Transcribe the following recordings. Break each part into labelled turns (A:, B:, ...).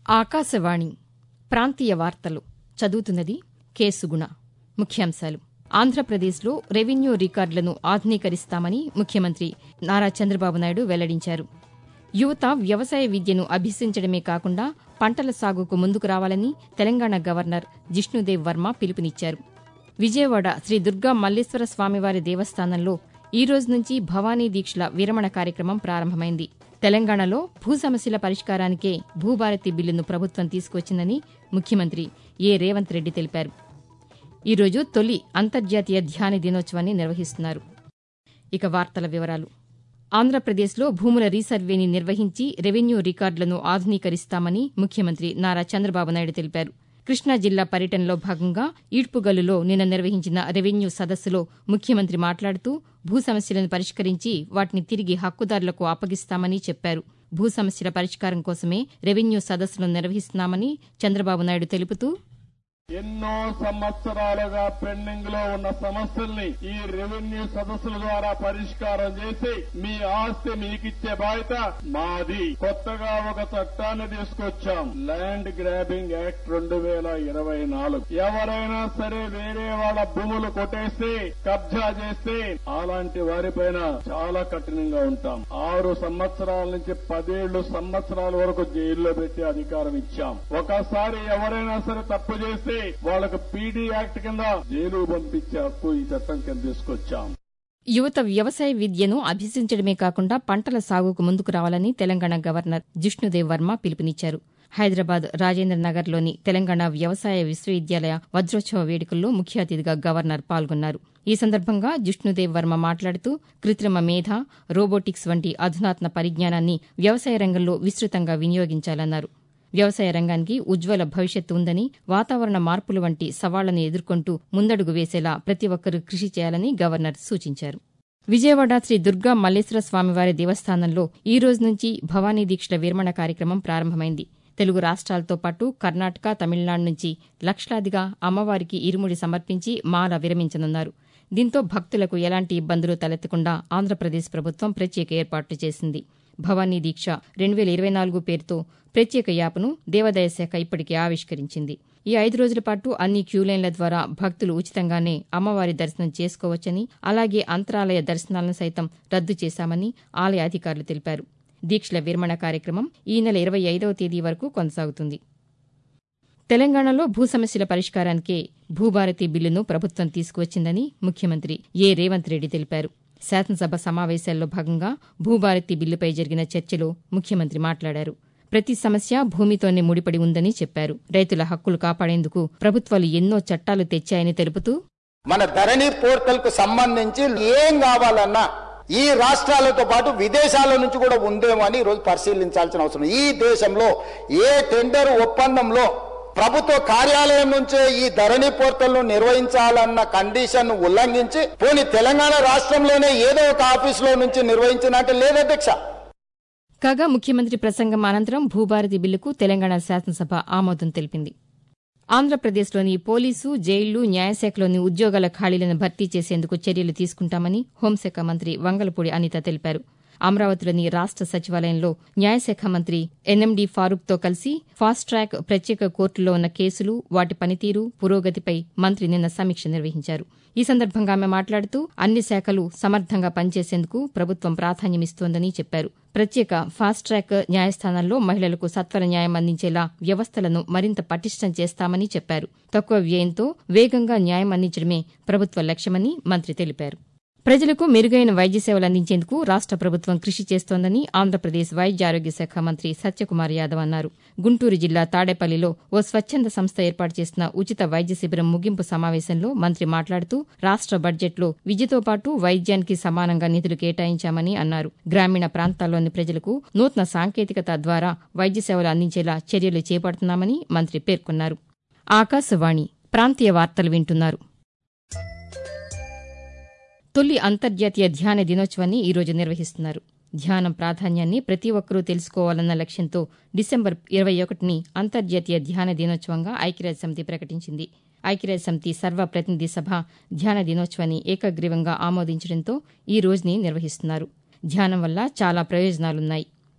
A: ఆకాశవాణి ప్రాంతీయ వార్తలు చదువుతున్నది కె సుగుణ. ముఖ్యాంశాలు. ఆంధ్రప్రదేశ్లో రెవెన్యూ రికార్డులను ఆధునీకరిస్తామని ముఖ్యమంత్రి నారా చంద్రబాబు నాయుడు వెల్లడించారు. యువత వ్యవసాయ విద్యను అభ్యసించడమే కాకుండా పంటల సాగుకు ముందుకు రావాలని తెలంగాణ గవర్నర్ జిష్ణుదేవ్ వర్మ పిలుపునిచ్చారు. విజయవాడ శ్రీ దుర్గా మల్లేశ్వర స్వామివారి దేవస్థానంలో ఈ రోజు నుంచి భవానీ దీక్షల విరమణ కార్యక్రమం ప్రారంభమైంది. తెలంగాణలో భూ సమస్యల పరిష్కారానికే భూభారతి బిల్లును ప్రభుత్వం తీసుకొచ్చిందని ముఖ్యమంత్రి ఏ రేవంత్ రెడ్డి తెలిపారు. ఈరోజు తొలి అంతర్జాతీయ ధ్యాన దినోత్సవాన్ని నిర్వహిస్తున్నారు. ఇక వార్తల వివరాలు. ఆంధ్రప్రదేశ్లో భూముల రీసర్వేని నిర్వహించి రెవెన్యూ రికార్డులను ఆధునీకరిస్తామని ముఖ్యమంత్రి నారా చంద్రబాబు నాయుడు తెలిపారు. కృష్ణా జిల్లా పర్యటనలో భాగంగా ఈడ్పుగల్లులో నిన్న నిర్వహించిన రెవెన్యూ సదస్సులో ముఖ్యమంత్రి మాట్లాడుతూ భూ సమస్యలను పరిష్కరించి వాటిని తిరిగి హక్కుదారులకు అప్పగిస్తామని చెప్పారు. భూ సమస్యల పరిష్కారం కోసమే రెవెన్యూ సదస్సును నిర్వహిస్తున్నామని చంద్రబాబు నాయుడు తెలుపుతూ,
B: ఎన్నో సంవత్సరాలుగా పెండింగ్ లో ఉన్న సమస్యల్ని ఈ రెవెన్యూ సదస్సుల ద్వారా పరిష్కారం చేసి మీ ఆస్తి మీకిచ్చే బాధ్యత మాది. కొత్తగా ఒక చట్టాన్ని తీసుకొచ్చాం, ల్యాండ్ గ్రాబింగ్ యాక్ట్ 2024. ఎవరైనా సరే వేరే వాళ్ళ భూములు కొట్టేస్తే, కబ్జా చేస్తే అలాంటి వారిపైన చాలా కఠినంగా ఉంటాం. 6 సంవత్సరాల నుంచి 10 సంవత్సరాల వరకు జైల్లో పెట్టే అధికారం ఇచ్చాం. ఒకసారి ఎవరైనా సరే తప్పు చేస్తే వాళ్ళకు పీడీ యాక్ట్ కింద జైలు పంపించే హక్కు ఈ చట్టం కింద తీసుకొచ్చాం.
A: యువత వ్యవసాయ విద్యను అభ్యసించడమే కాకుండా పంటల సాగుకు ముందుకు రావాలని తెలంగాణ గవర్నర్ జిష్ణుదేవ్ వర్మ పిలుపునిచ్చారు. హైదరాబాద్ రాజేంద్రనగర్లోని తెలంగాణ వ్యవసాయ విశ్వవిద్యాలయ వజ్రోత్సవ వేడుకల్లో ముఖ్య అతిథిగా గవర్నర్ పాల్గొన్నారు. ఈ సందర్భంగా జిష్ణుదేవ్ వర్మ మాట్లాడుతూ కృత్రిమ మేధ, రోబోటిక్స్ వంటి అధునాతన పరిజ్ఞానాన్ని వ్యవసాయ రంగంలో విస్తృతంగా వినియోగించాలన్నారు. వ్యవసాయ రంగానికి ఉజ్వల భవిష్యత్తు ఉందని, వాతావరణ మార్పులు వంటి సవాళ్లను ఎదుర్కొంటూ ముందడుగు వేసేలా ప్రతి ఒక్కరూ కృషి చేయాలని గవర్నర్ సూచించారు. విజయవాడ శ్రీ దుర్గా మల్లేశ్వర స్వామివారి దేవస్థానంలో ఈ రోజు నుంచి భవానీ దీక్షల విరమణ కార్యక్రమం ప్రారంభమైంది. తెలుగు రాష్ట్రాలతో పాటు కర్ణాటక, తమిళనాడు నుంచి లక్షలాదిగా అమ్మవారికి ఇరుముడి సమర్పించి మాల విరమించనున్నారు. దీంతో భక్తులకు ఎలాంటి ఇబ్బందులు తలెత్తకుండా ఆంధ్రప్రదేశ్ ప్రభుత్వం ప్రత్యేక ఏర్పాట్లు చేసింది. భవానీ దీక్ష 2024 పేరుతో ప్రత్యేక యాప్ను దేవాదాయ శాఖ ఇప్పటికే ఆవిష్కరించింది. ఈ 5 రోజుల పాటు అన్ని క్యూలైన్ల ద్వారా భక్తులు ఉచితంగానే అమ్మవారి దర్శనం చేసుకోవచ్చని, అలాగే అంతరాలయ దర్శనాలను సైతం రద్దు చేశామని ఆలయ అధికారులు తెలిపారు. దీక్షల విరమణ కార్యక్రమం ఈ నెల 25వ తేదీ వరకు కొనసాగుతుంది. తెలంగాణలో భూ సమస్యల పరిష్కారానికే భూభారతి బిల్లును ప్రభుత్వం తీసుకువచ్చిందని ముఖ్యమంత్రి ఏ రేవంత్ రెడ్డి తెలిపారు. శాసనసభ సమావేశాల్లో భాగంగా భూభారతి బిల్లుపై జరిగిన చర్చలో ముఖ్యమంత్రి మాట్లాడారు. ప్రతి సమస్య భూమితోనే ముడిపడి ఉందని చెప్పారు. రైతుల హక్కులు కాపాడేందుకు ప్రభుత్వాలు ఎన్నో చట్టాలు తెచ్చాయని తెలుపుతూ,
C: మన ధరణి పోర్టల్ కు సంబంధించి ఏం కావాలన్నా ఈ రాష్ట్రాలతో పాటు విదేశాల నుంచి కూడా ఉందేమో అని ఈరోజు పరిశీలించాల్సిన అవసరం. ఈ దేశంలో ఏ టెండర్ ఒప్పందంలో ప్రభుత్వ కార్యాలయం నుంచే ఈ ధరణి పోర్టల్ ను నిర్వహించాలన్న కండిషన్ ఉల్లంఘించి పోనీ తెలంగాణ రాష్ట్రంలోనే ఏదో ఒక ఆఫీసులో నుంచి నిర్వహించినట్టు లేదు అధ్యక్ష.
A: కాగా ముఖ్యమంత్రి ప్రసంగం అనంతరం భూభారతి బిల్లుకు తెలంగాణ శాసనసభ ఆమోదం తెలిపింది. ఆంధ్రప్రదేశ్లోని పోలీసు, జైళ్లు, న్యాయశాఖలోని ఉద్యోగాల ఖాళీలను భర్తీ చేసేందుకు చర్యలు తీసుకుంటామని హోంశాఖ మంత్రి వంగలపూడి అనిత తెలిపారు. అమరావతిలోని రాష్ట సచివాలయంలో న్యాయశాఖ మంత్రి ఎన్ఎండి ఫారూక్తో కలిసి ఫాస్ట్ ట్రాక్ ప్రత్యేక కోర్టులో ఉన్న కేసులు, వాటి పనితీరు, పురోగతిపై మంత్రి నిన్న సమీక్ష నిర్వహించారు. ఈ సందర్భంగా ఆమె మాట్లాడుతూ అన్ని శాఖలు సమర్థంగా పనిచేసేందుకు ప్రభుత్వం ప్రాధాన్యమిస్తోందని చెప్పారు. ప్రత్యేక ఫాస్ట్ ట్రాక్ న్యాయస్థానాల్లో మహిళలకు సత్వర న్యాయం అందించేలా వ్యవస్థలను మరింత పటిష్టం చేస్తామని చెప్పారు. తక్కువ వ్యయంతో వేగంగా న్యాయం అందించడమే ప్రభుత్వ లక్ష్యమని మంత్రి తెలిపారు. ప్రజలకు మెరుగైన వైద్య సేవలు అందించేందుకు రాష్ట ప్రభుత్వం కృషి చేస్తోందని ఆంధ్రప్రదేశ్ వైద్య ఆరోగ్య శాఖ మంత్రి సత్యకుమార్ యాదవ్ అన్నారు. గుంటూరు జిల్లా తాడేపల్లిలో ఓ స్వచ్ఛంద సంస్థ ఏర్పాటు చేసిన ఉచిత వైద్య శిబిరం ముగింపు సమావేశంలో మంత్రి మాట్లాడుతూ రాష్ట బడ్జెట్లో విద్యతో పాటు వైద్యానికి సమానంగా నిధులు కేటాయించామని అన్నారు. గ్రామీణ ప్రాంతాల్లోని ప్రజలకు నూతన సాంకేతికత ద్వారా వైద్య సేవలు అందించేలా చర్యలు చేపడుతున్నామని మంత్రి పేర్కొన్నారు. ఆకాశవాణి ప్రాంతీయ వార్తలు వింటున్నారు. తొలి అంతర్జాతీయ ధ్యాన దినోత్సవాన్ని ఈరోజు నిర్వహిస్తున్నారు. ధ్యానం ప్రాధాన్యాన్ని ప్రతి ఒక్కరూ తెలుసుకోవాలన్న లక్ష్యంతో డిసెంబర్ 21ని అంతర్జాతీయ ధ్యాన దినోత్సవంగా ఐక్యరాజ్యసమితి ప్రకటించింది. ఐక్యరాజ్యసమితి సర్వప్రతినిధి సభ ధ్యాన దినోత్సవాన్ని ఏకగ్రీవంగా ఆమోదించడంతో ఈ రోజుని నిర్వహిస్తున్నారు. ధ్యానం వల్ల చాలా ప్రయోజనాలున్నాయి.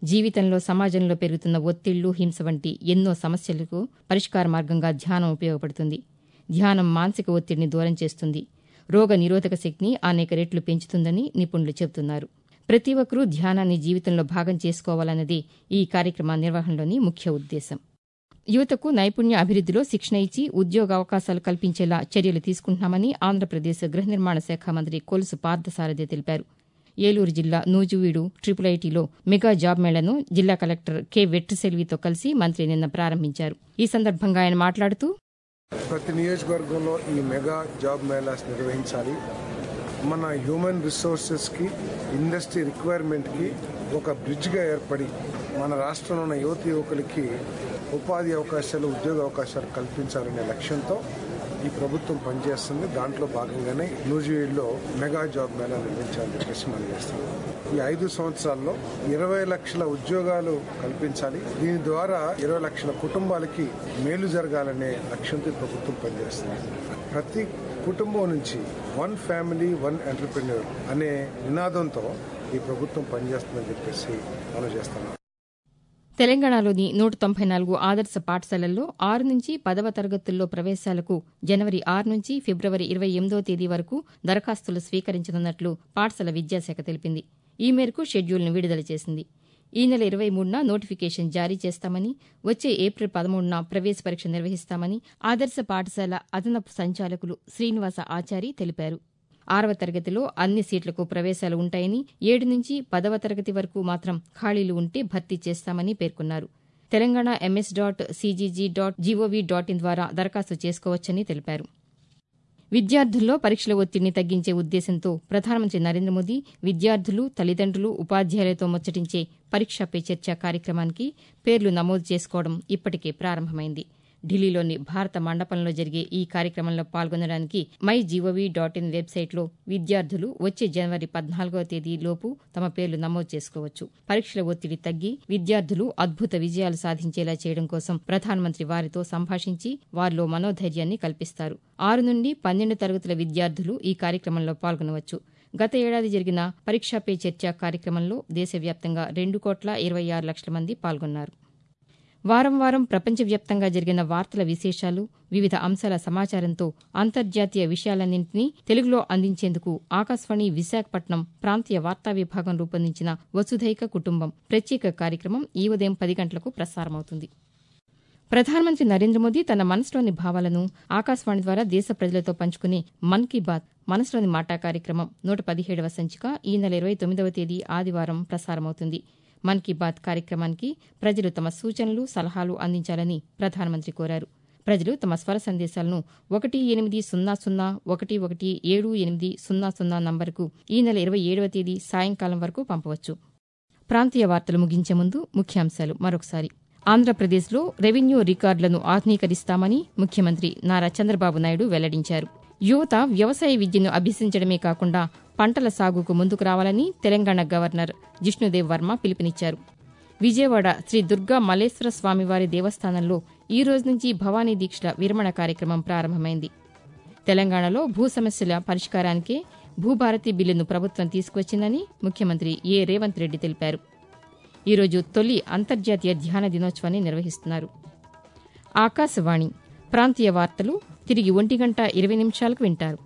A: జీవితంలో సమాజంలో పెరుగుతున్న ఒత్తిళ్లు, హింస వంటి ఎన్నో సమస్యలకు పరిష్కార మార్గంగా ధ్యానం ఉపయోగపడుతుంది. ధ్యానం మానసిక ఒత్తిడిని దూరం చేస్తుంది. రోగ నిరోధక శక్తిని అనేక రెట్లు పెంచుతుందని నిపుణులు చెబుతున్నారు. ప్రతి ఒక్కరూ ధ్యానాన్ని జీవితంలో భాగం చేసుకోవాలన్నది ఈ కార్యక్రమ నిర్వహణలోని ముఖ్య ఉద్దేశం. యువతకు నైపుణ్య అభివృద్దిలో శిక్షణ ఇచ్చి ఉద్యోగావకాశాలు కల్పించేలా చర్యలు తీసుకుంటున్నామని ఆంధ్రప్రదేశ్ గృహ నిర్మాణ శాఖ మంత్రి కొలుసు పార్థసారథి తెలిపారు. ఏలూరు జిల్లా నూజివీడు IIITలో మెగా జాబ్ మేళను జిల్లా కలెక్టర్ కె వెట్రిసెల్వితో కలిసి మంత్రి నిన్న ప్రారంభించారు. ఈ సందర్భంగా ఆయన మాట్లాడుతూ,
D: ప్రతి నియోజకవర్గంలో ఈ మెగా జాబ్ మేళాస్ నిర్వహించాలి. మన హ్యూమన్ రిసోర్సెస్కి, ఇండస్ట్రీ రిక్వైర్మెంట్కి ఒక బ్రిడ్జ్గా ఏర్పడి మన రాష్ట్రంలో ఉన్న యువకులకి ఉపాధి అవకాశాలు, ఉద్యోగ అవకాశాలు కల్పించాలనే లక్ష్యంతో ఈ ప్రభుత్వం పనిచేస్తుంది. దాంట్లో భాగంగానే నూజివీడులో మెగా జాబ్ మేళా నిర్వహించాలని చెప్పేసి మనం చేస్తాం. ఈ 5 సంవత్సరాల్లో 20 లక్షల ఉద్యోగాలు కల్పించాలి. దీని ద్వారా 20 లక్షల కుటుంబాలకి మేలు జరగాలనే లక్ష్యంతో ఈ ప్రభుత్వం పనిచేస్తుంది. ప్రతి కుటుంబం నుంచి 1 ఫ్యామిలీ 1 ఎంటర్‌ప్రెన్యూర్ అనే నినాదంతో ఈ ప్రభుత్వం పనిచేస్తుందని చెప్పేసి మనం చేస్తున్నాం.
A: తెలంగాణలోని 194 ఆదర్శ పాఠశాలల్లో 6 నుంచి 10వ తరగతుల్లో ప్రవేశాలకు జనవరి 6 నుంచి ఫిబ్రవరి 28వ తేదీ వరకు దరఖాస్తులు స్వీకరించనున్నట్లు పాఠశాల విద్యాశాఖ తెలిపింది. ఈ మేరకు షెడ్యూల్ను విడుదల చేసింది. ఈ నెల 23న నోటిఫికేషన్ జారీ చేస్తామని, వచ్చే ఏప్రిల్ 13న ప్రవేశ పరీక్ష నిర్వహిస్తామని ఆదర్శ పాఠశాల అదనపు సంచాలకులు శ్రీనివాస ఆచారి తెలిపారు. 6వ తరగతిలో అన్ని సీట్లకు ప్రవేశాలు ఉంటాయని, 7 నుంచి 10వ తరగతి వరకు మాత్రం ఖాళీలు ఉంటే భర్తీ చేస్తామని పేర్కొన్నారు. తెలంగాణ ms.cgg.gov.in ద్వారా దరఖాస్తు చేసుకోవచ్చని తెలిపారు. విద్యార్థుల్లో పరీక్షల ఒత్తిడిని తగ్గించే ఉద్దేశంతో ప్రధానమంత్రి నరేంద్ర మోదీ విద్యార్థులు, తల్లిదండ్రులు, ఉపాధ్యాయులతో ముచ్చటించే పరీక్షా పే చర్చ కార్యక్రమానికి పేర్లు నమోదు చేసుకోవడం ఇప్పటికే ప్రారంభమైంది. ఢిల్లీలోని భారత మండపంలో జరిగే ఈ కార్యక్రమంలో పాల్గొనడానికి mygov.in వెబ్సైట్లో విద్యార్థులు వచ్చే జనవరి 14వ తేదీలోపు తమ పేర్లు నమోదు చేసుకోవచ్చు. పరీక్షల ఒత్తిడి తగ్గి విద్యార్థులు అద్భుత విజయాలు సాధించేలా చేయడం కోసం ప్రధానమంత్రి వారితో సంభాషించి వారిలో మనోధైర్యాన్ని కల్పిస్తారు. 6 నుండి 12 తరగతుల విద్యార్థులు ఈ కార్యక్రమంలో పాల్గొనవచ్చు. గత ఏడాది జరిగిన పరీక్షా పే చర్చ కార్యక్రమంలో దేశవ్యాప్తంగా 2,26,00,000 మంది పాల్గొన్నారు. వారం వారం ప్రపంచవ్యాప్తంగా జరిగిన వార్తల విశేషాలు, వివిధ అంశాల సమాచారంతో అంతర్జాతీయ విషయాలన్నింటినీ తెలుగులో అందించేందుకు ఆకాశవాణి విశాఖపట్నం ప్రాంతీయ వార్తా విభాగం రూపొందించిన వసుధైక కుటుంబం ప్రత్యేక కార్యక్రమం ఈ ఉదయం 10 గంటలకు ప్రసారమవుతుంది. ప్రధానమంత్రి నరేంద్ర మోదీ తన మనసులోని భావాలను ఆకాశవాణి ద్వారా దేశ ప్రజలతో పంచుకునే మన్ కీ బాత్ మనసులోని మాట కార్యక్రమం 117వ సంచిక ఈ నెల 29వ తేదీ ఆదివారం ప్రసారమవుతుంది. మన్ కీ బాత్ కార్యక్రమానికి ప్రజలు తమ సూచనలు, సలహాలు అందించాలని ప్రధానమంత్రి కోరారు. ప్రజలు తమ స్వర సందేశాలను 18001178000 నంబరుకు ఈ నెల 27వ తేదీ సాయంకాలం వరకు పంపవచ్చు. ప్రాంతీయ వార్తలు ముగించే ముందు ముఖ్యాంశాలు మరొకసారి. ఆంధ్రప్రదేశ్లో రెవెన్యూ రికార్డులను ఆధునీకరిస్తామని ముఖ్యమంత్రి నారా చంద్రబాబు నాయుడు వెల్లడించారు. యువత వ్యవసాయ విద్యను అభ్యసించడమే కాకుండా పంటల సాగుకు ముందుకు రావాలని తెలంగాణ గవర్నర్ జిష్ణుదేవ్ వర్మ పిలుపునిచ్చారు. విజయవాడ శ్రీ దుర్గా మల్లేశ్వర స్వామివారి దేవస్థానంలో ఈ రోజు నుంచి భవానీ దీక్షల విరమణ కార్యక్రమం ప్రారంభమైంది. తెలంగాణలో భూ సమస్యల పరిష్కారానికే భూభారతి బిల్లును ప్రభుత్వం తీసుకువచ్చిందని ముఖ్యమంత్రి ఏ రేవంత్ రెడ్డి తెలిపారు. ఈరోజు తొలి అంతర్జాతీయ ధ్యాన దినోత్సవాన్ని నిర్వహిస్తున్నారు. ఆకాశవాణి ప్రాంతీయ వార్తలు తిరిగి 1:20 వింటారు.